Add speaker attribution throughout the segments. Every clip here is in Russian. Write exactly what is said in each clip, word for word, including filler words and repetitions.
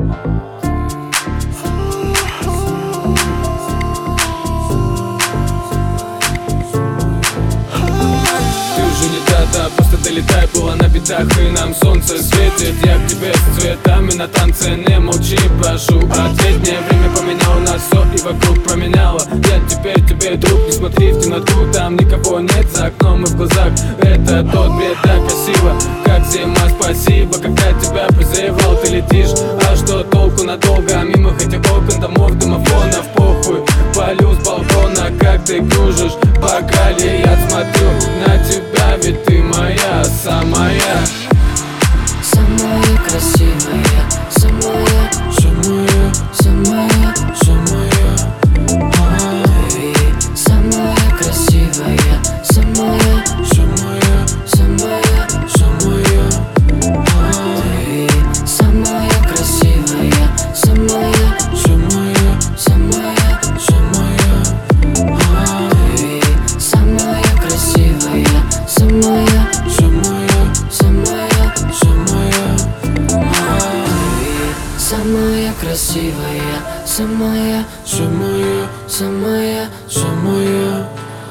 Speaker 1: Просто долетай, была на битах, и нам солнце светит. Я к тебе с цветами на танце, не молчи, прошу, ответь мне. Время поменяло нас все и вокруг променяло. Я теперь тебе друг, не смотри в темноту, там никого нет за окном и в глазах. Это тот бред, так красиво, как зима, спасибо. Когда тебя прозревал, ты летишь, а что толку надолго? Мимо этих окон, домов, домофонов, похуй. Полю с балкона, как ты кружишь по кале. Я смотрю на тебя, ведь ты моя, самая.
Speaker 2: Самая красивая, самая, самая, самая, самая. Ты самая красивая, самая, самая, самая, самая. Ты самая красивая, самая, самая, самая, самая. Ты самая красивая, самая, самая, самая, самая. Ты самая красивая, самая, самая, самая, самая.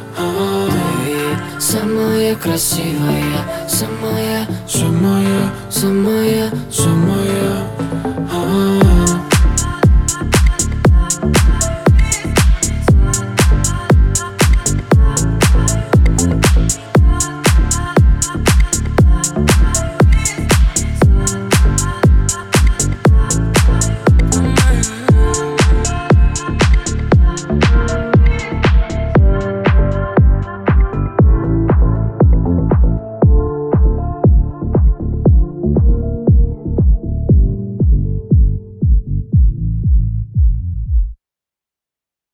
Speaker 2: Ты самая красивая, самая, самая, самая, самая.